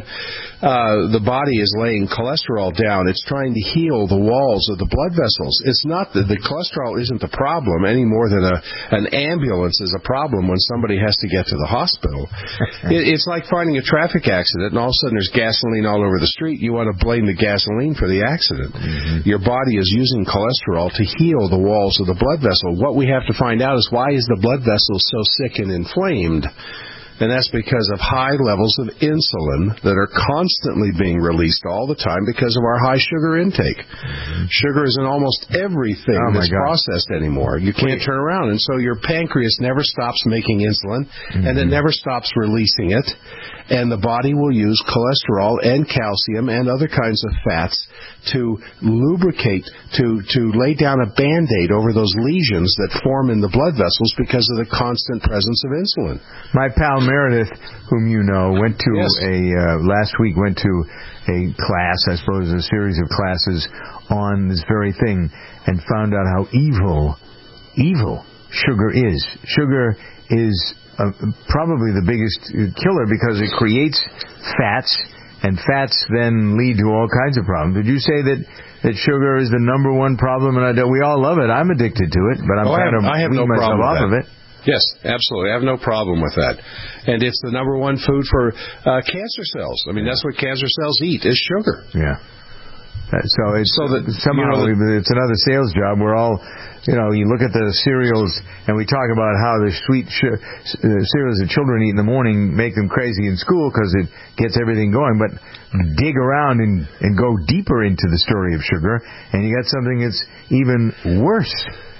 uh, the body is laying cholesterol down, it's trying to heal the walls of the blood vessels. It's not that the cholesterol isn't the problem any more than a, an ambulance is a problem when somebody has to get to the hospital. it, it's like finding a traffic accident, and all of a sudden there's gasoline all over the street. You want to blame the gasoline for the accident. Mm-hmm. Your body is using cholesterol to heal the walls of the blood vessel. What we have to find out is, why is the blood vessel so sick and inflamed? And that's because of high levels of insulin that are constantly being released all the time because of our high sugar intake. Mm-hmm. Sugar is in almost everything oh that's God. processed anymore. You can't turn around. And so your pancreas never stops making insulin, mm-hmm. and it never stops releasing it. And the body will use cholesterol and calcium and other kinds of fats to lubricate, to, to lay down a Band-Aid over those lesions that form in the blood vessels because of the constant presence of insulin. My pal Meredith, whom you know, went to yes. a, uh, last week went to a class, I suppose a series of classes on this very thing, and found out how evil, evil sugar is. Sugar is Uh, probably the biggest killer because it creates fats, and fats then lead to all kinds of problems. Would you say that that sugar is the number one problem, and I don't, we all love it. I'm addicted to it, but I'm oh, trying I have, to I have wean no myself problem off with of that. it. Yes, absolutely. I have no problem with that. And it's the number one food for uh, cancer cells. I mean, that's what cancer cells eat, is sugar. Yeah. Uh, so it's so that, somehow you know, we, it's another sales job. We're all, you know, you look at the cereals and we talk about how the sweet sh- uh, cereals that children eat in the morning make them crazy in school because it gets everything going. But dig around and, and go deeper into the story of sugar, and you got something that's even worse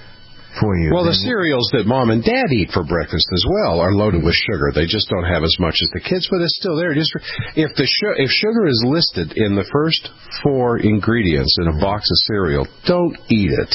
for you. Well, the cereals that mom and dad eat for breakfast as well are loaded with sugar. They just don't have as much as the kids, but it's still there. Just if the su- if sugar is listed in the first four ingredients in a box of cereal, don't eat it.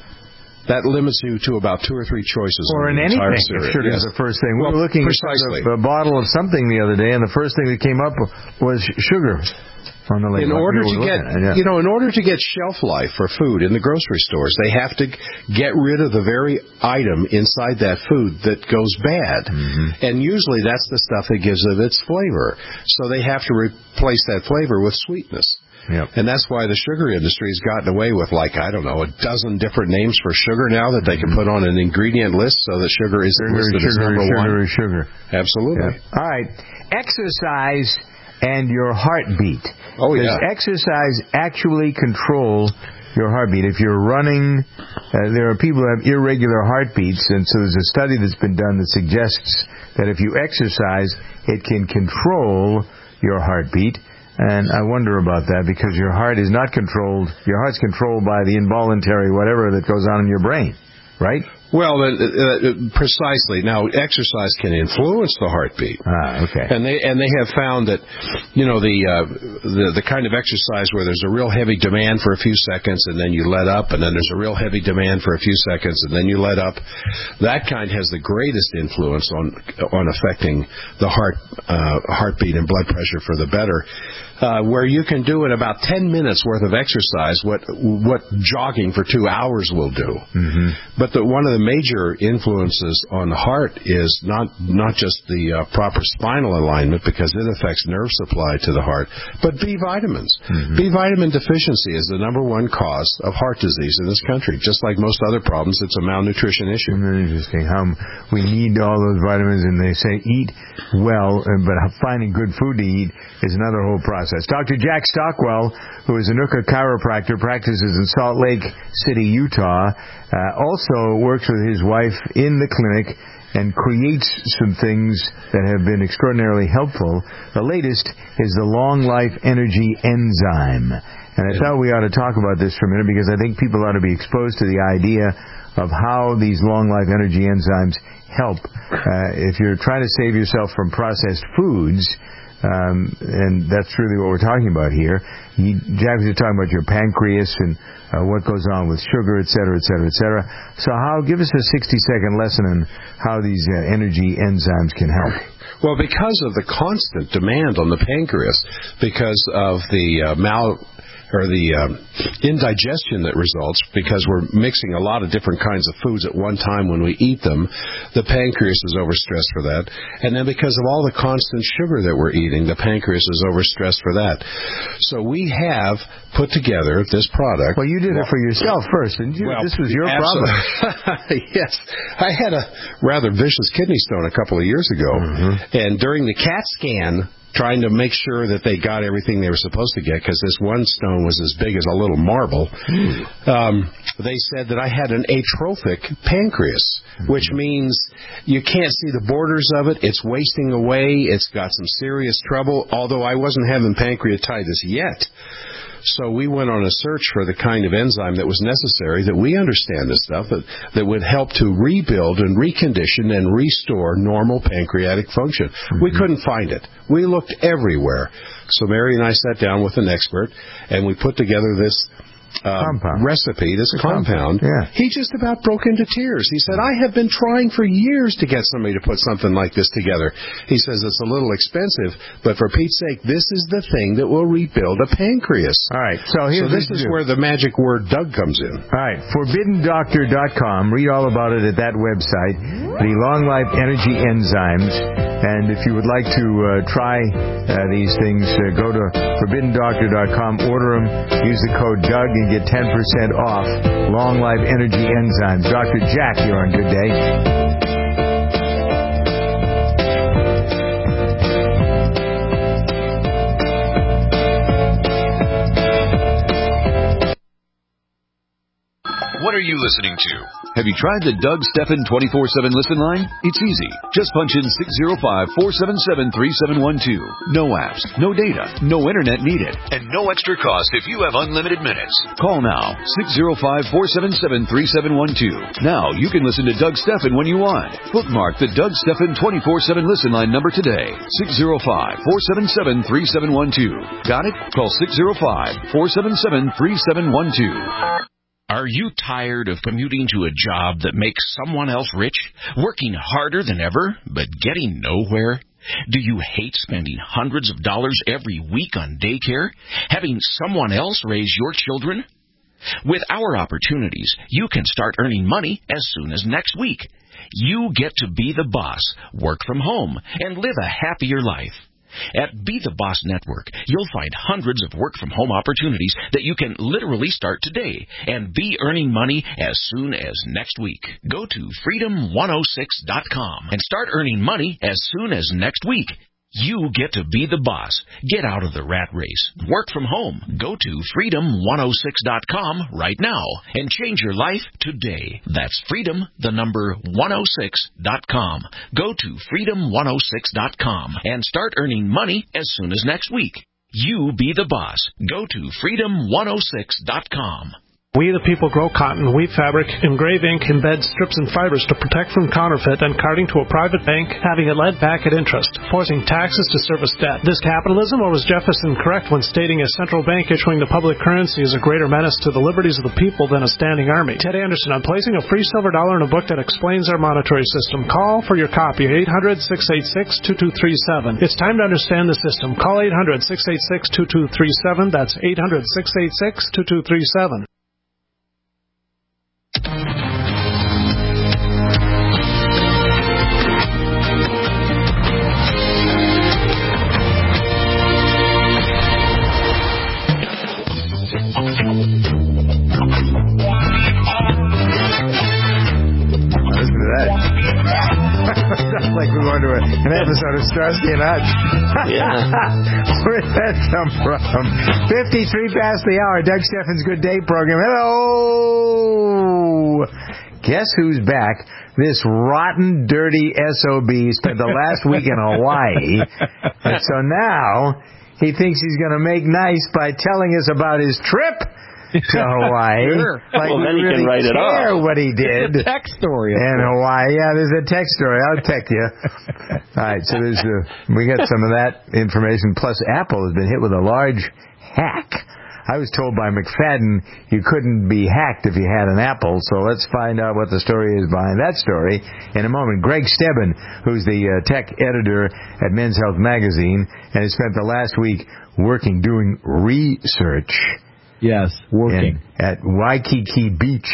That limits you to about two or three choices. Or in anything, if sugar is the first thing. We well, were looking precisely. at a, a bottle of something the other day, and the first thing that came up was sugar. On the in order to get, at, yeah. you know, in order to get shelf life for food in the grocery stores, they have to get rid of the very item inside that food that goes bad. Mm-hmm. And usually that's the stuff that gives it its flavor. So they have to replace that flavor with sweetness. Yep. And that's why the sugar industry has gotten away with, like, I don't know, a dozen different names for sugar now that they can put on an ingredient list so that sugar is sugar, listed sugar, as number sugar, one. Sugar, sugar, Absolutely. Yeah. All right. Exercise and your heartbeat. Oh, yeah. Does exercise actually control your heartbeat? If you're running, uh, there are people who have irregular heartbeats, and so there's a study that's been done that suggests that if you exercise, it can control your heartbeat. And I wonder about that, because your heart is not controlled. Your heart's controlled by the involuntary whatever that goes on in your brain, right? Well, uh, uh, precisely. Now, exercise can influence the heartbeat. Ah, okay. And they and they have found that, you know, the uh, the the kind of exercise where there's a real heavy demand for a few seconds and then you let up, and then there's a real heavy demand for a few seconds and then you let up, that kind has the greatest influence on on affecting the heart uh, heartbeat and blood pressure for the better. Uh, where you can do in about ten minutes worth of exercise what what jogging for two hours will do. Mm-hmm. But the, one of the major influences on the heart is not not just the uh, proper spinal alignment, because it affects nerve supply to the heart, but B vitamins. Mm-hmm. B vitamin deficiency is the number one cause of heart disease in this country. Just like most other problems, it's a malnutrition issue. Isn't interesting how we need all those vitamins, and they say eat well, but finding good food to eat is another whole process. Doctor Jack Stockwell, who is a Nooka chiropractor, practices in Salt Lake City, Utah, uh, also works with his wife in the clinic and creates some things that have been extraordinarily helpful. The latest is the Long Life Energy Enzyme. And I thought we ought to talk about this for a minute, because I think people ought to be exposed to the idea of how these Long Life Energy Enzymes help. Uh, if you're trying to save yourself from processed foods, Um, and that's really what we're talking about here. You, Jack, you're talking about your pancreas and uh, what goes on with sugar, et cetera, et cetera, et cetera. So how, give us a sixty-second lesson on how these uh, energy enzymes can help. Well, because of the constant demand on the pancreas, because of the uh, mal... or the um, indigestion that results because we're mixing a lot of different kinds of foods at one time when we eat them. The pancreas is overstressed for that. And then because of all the constant sugar that we're eating, the pancreas is overstressed for that. So we have put together this product. Well, you did it for yourself first, didn't you? Well, this was your absolutely. problem. Yes. I had a rather vicious kidney stone a couple of years ago. Mm-hmm. And during the CAT scan, trying to make sure that they got everything they were supposed to get, because this one stone was as big as a little marble, um, they said that I had an atrophic pancreas, which means you can't see the borders of it. It's wasting away. It's got some serious trouble, although I wasn't having pancreatitis yet. So we went on a search for the kind of enzyme that was necessary, that we understand this stuff, that, that would help to rebuild and recondition and restore normal pancreatic function. Mm-hmm. We couldn't find it. We looked everywhere. So Mary and I sat down with an expert, and we put together this Um, recipe, this compound. compound. Yeah. He just about broke into tears. He said, I have been trying for years to get somebody to put something like this together. He says it's a little expensive, but for Pete's sake, this is the thing that will rebuild a pancreas. All right, so, so this is where the magic word Doug comes in. All right, forbidden doctor dot com. Read all about it at that website. The Long Life Energy Enzymes. And if you would like to uh, try uh, these things, uh, go to forbidden doctor dot com, order them, use the code Doug, and get ten percent off Long Life Energy Enzymes. Doctor Jack, you're on Good Day. What are you listening to? Have you tried the Doug Stephan twenty-four seven listen line? It's easy. Just punch in six zero five, four seven seven, three seven one two. No apps, no data, no internet needed, and no extra cost if you have unlimited minutes. Call now, six zero five, four seven seven, three seven one two. Now you can listen to Doug Stephan when you want. Bookmark the Doug Stephan twenty-four seven listen line number today, six zero five, four seven seven, three seven one two. Got it? Call six zero five, four seven seven, three seven one two. Are you tired of commuting to a job that makes someone else rich, working harder than ever, but getting nowhere? Do you hate spending hundreds of dollars every week on daycare, having someone else raise your children? With our opportunities, you can start earning money as soon as next week. You get to be the boss, work from home, and live a happier life. At Be the Boss Network, you'll find hundreds of work-from-home opportunities that you can literally start today and be earning money as soon as next week. Go to freedom one oh six dot com and start earning money as soon as next week. You get to be the boss. Get out of the rat race. Work from home. Go to freedom one oh six dot com right now and change your life today. That's freedom, the number one oh six dot com. Go to freedom one oh six dot com and start earning money as soon as next week. You be the boss. Go to freedom one oh six dot com. We the people grow cotton, weave fabric, engrave ink, embed strips and fibers to protect from counterfeit and carting to a private bank, having it led back at interest, forcing taxes to service debt. This capitalism, or was Jefferson correct when stating a central bank issuing the public currency is a greater menace to the liberties of the people than a standing army? Ted Anderson, I'm placing a free silver dollar in a book that explains our monetary system. Call for your copy, eight hundred, six eight six, two two three seven. It's time to understand the system. Call eight hundred, six eight six, two two three seven. That's eight hundred, six eight six, two two three seven. Sounds like we're going to a, an episode of Starsky and Hutch. Yeah. Where did that come from? fifty-three past the hour. Doug Stephan's Good Day program. Hello. Guess who's back? This rotten, dirty S O B spent the last week in Hawaii. And so now he thinks he's going to make nice by telling us about his trip to Hawaii. Sure. Like well, then we he really can write it care off. what he did. There's a tech story. In Hawaii. Yeah, there's a tech story. I'll tech you. All right, so there's a, we got some of that information. Plus, Apple has been hit with a large hack. I was told by McFadden you couldn't be hacked if you had an Apple, so let's find out what the story is behind that story in a moment. Greg Stebbin, who's the uh, tech editor at Men's Health Magazine, and has spent the last week working, doing research. Yes, working. In, at Waikiki Beach.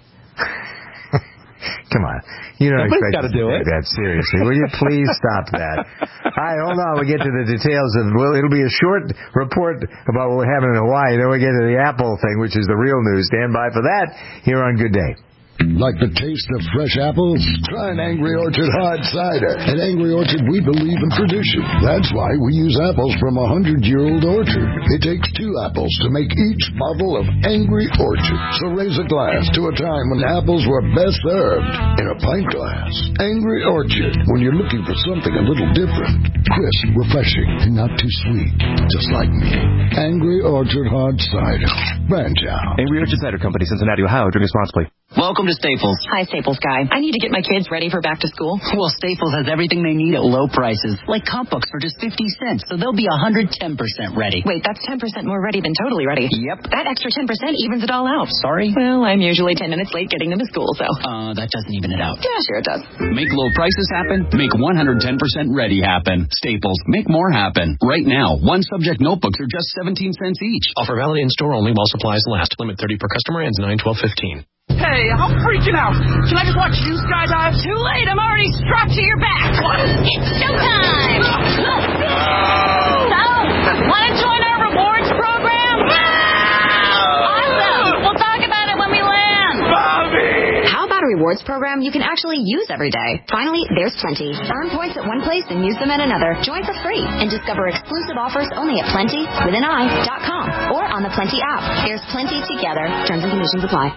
Come on. You don't Somebody's expect to do to it. take that seriously. Will you please stop that? All right, hold on. We'll get to the details of, well, it'll be a short report about what happened in Hawaii. Then we'll get to the Apple thing, which is the real news. Stand by for that here on Good Day. Like the taste of fresh apples? Try an Angry Orchard hard cider. At Angry Orchard, we believe in tradition. That's why we use apples from a hundred-year-old orchard. It takes two apples to make each bottle of Angry Orchard. So raise a glass to a time when apples were best served in a pint glass. Angry Orchard, when you're looking for something a little different. Crisp, refreshing, and not too sweet. Just like me. Angry Orchard hard cider. Branch out. Angry Orchard Cider Company, Cincinnati, Ohio. Drink responsibly. Welcome to Staples. Hi, Staples guy. I need to get my kids ready for back to school. Well, Staples has everything they need at low prices, like comp books for just fifty cents, so they'll be one hundred ten percent ready. Wait, that's ten percent more ready than totally ready. Yep. That extra ten percent evens it all out. Sorry? Well, I'm usually ten minutes late getting them to school, so. Uh, that doesn't even it out. Yeah, sure it does. Make low prices happen. Make one hundred ten percent ready happen. Staples. Make more happen. Right now, one subject notebooks are just seventeen cents each. Offer valid in store only while supplies last. Limit thirty per customer. Ends nine twelve fifteen. Hey, I'm freaking out. Can I just watch you skydive? Too late. I'm already strapped to your back. What? It's showtime. So, want to join our rewards program? Awesome. We'll talk about it when we land. Bobby! How about a rewards program you can actually use every day? Finally, there's plenty. Earn points at one place and use them at another. Join for free and discover exclusive offers only at plenty with an I dot com or on the Plenty app. There's plenty together. Terms and conditions apply.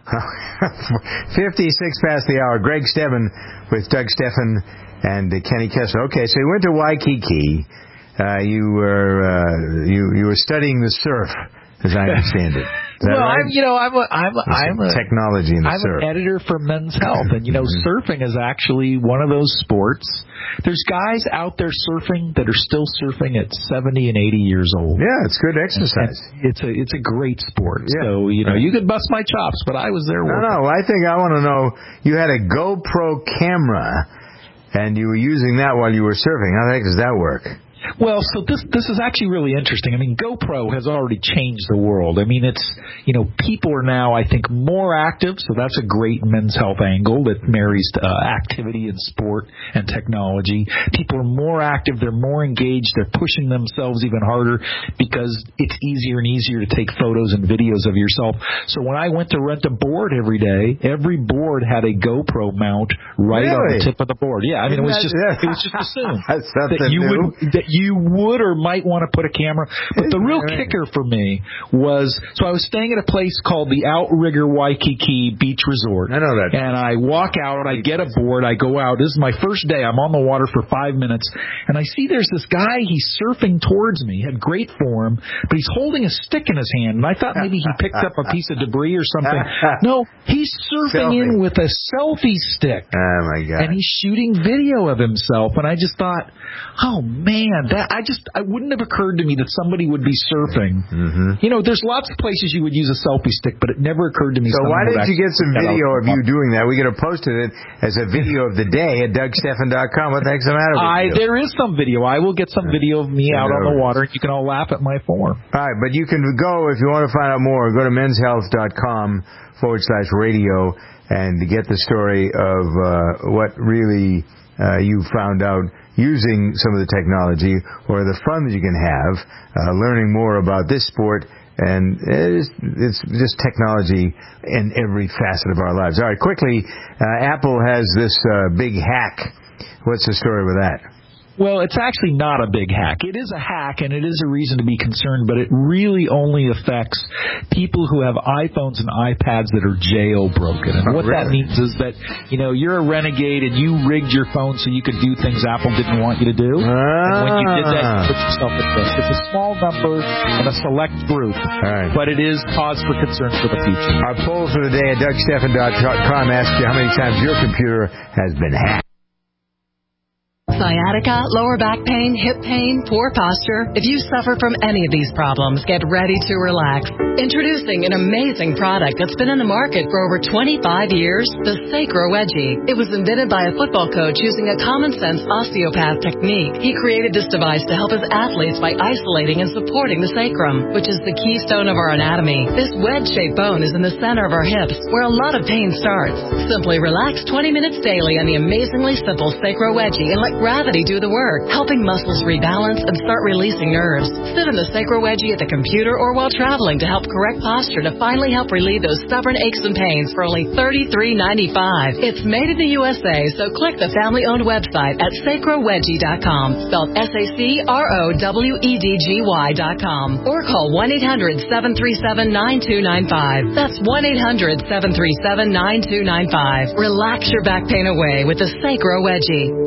fifty-six past the hour. Greg Stebbin with Doug Steffen and uh, Kenny Kessler. Okay, so you went to Waikiki. Uh, you were uh, you you were studying the surf, as I understand it. Well, right? I'm, you know, I'm a, I'm a, I'm a technology in the I'm surf. an editor for Men's Health, and you know, mm-hmm. surfing is actually one of those sports. There's guys out there surfing that are still surfing at seventy and eighty years old. Yeah, it's good exercise. And it's a it's a great sport. Yeah. So you know, you could bust my chops, but I was there. No, working. no. I think I want to know. You had a GoPro camera, and you were using that while you were surfing. How the heck does that work? Well, so this this is actually really interesting. I mean, GoPro has already changed the world. I mean, it's, you know, people are now, I think, more active, so that's a great Men's Health angle that marries uh, activity and sport and technology. People are more active, they're more engaged, they're pushing themselves even harder because it's easier and easier to take photos and videos of yourself. So when I went to rent a board every day, every board had a GoPro mount right really? on the tip of the board. Yeah, I mean, it was just it was just assumed that you new. would that you would or might want to put a camera. But the real kicker for me was, so I was staying at a place called the Outrigger Waikiki Beach Resort. I know that. And I walk out, I get a board, I go out. This is my first day. I'm on the water for five minutes. And I see there's this guy, he's surfing towards me. He had great form, but he's holding a stick in his hand. And I thought maybe he picked up a piece of debris or something. No, he's surfing Selfie. in with a selfie stick. Oh, my God. And he's shooting video of himself. And I just thought, oh, man, that I just, it wouldn't have occurred to me that somebody would be surfing. Mm-hmm. You know, there's lots of places you would use a selfie stick, but it never occurred to me. So why didn't you get some video of you doing that? We could have posted it as a video of the day at Doug Steffen dot com. What the heck's the matter with I, you? There is some video. I will get some video of me out on the water, and you can all laugh at my form. All right, but you can go, if you want to find out more, go to men's health dot com forward slash radio and get the story of uh, what really uh, you found out using some of the technology or the fun that you can have, uh, learning more about this sport, and it's, it's just technology in every facet of our lives. All right, quickly, uh, Apple has this uh, big hack. What's the story with that? Well, it's actually not a big hack. It is a hack, and it is a reason to be concerned, but it really only affects people who have iPhones and iPads that are jailbroken. And oh, what really? that means is that, you know, you're a renegade and you rigged your phone so you could do things Apple didn't want you to do. Ah. And when you did that, you put yourself at risk. It's a small number and a select group, right. but it is cause for concern for the future. Our poll for the day at Doug Steffen dot com asks you how many times your computer has been hacked. Sciatica, lower back pain, hip pain, poor posture. If you suffer from any of these problems, get ready to relax. Introducing an amazing product that's been in the market for over twenty-five years, the Sacro Wedgie. It was invented by a football coach using a common-sense osteopath technique. He created this device to help his athletes by isolating and supporting the sacrum, which is the keystone of our anatomy. This wedge-shaped bone is in the center of our hips, where a lot of pain starts. Simply relax twenty minutes daily on the amazingly simple Sacro Wedgie and let gravity do the work, helping muscles rebalance and start releasing nerves. Sit in the Sacro Wedgie at the computer or while traveling to help correct posture to finally help relieve those stubborn aches and pains for only thirty-three ninety-five. It's made in the U S A, so click the family-owned website at sacro wedgie dot com, spelled S A C R O W E D G Y dot com, or call one eight hundred seven three seven nine two nine five. That's one eight hundred seven three seven nine two nine five. Relax your back pain away with the Sacro Wedgie.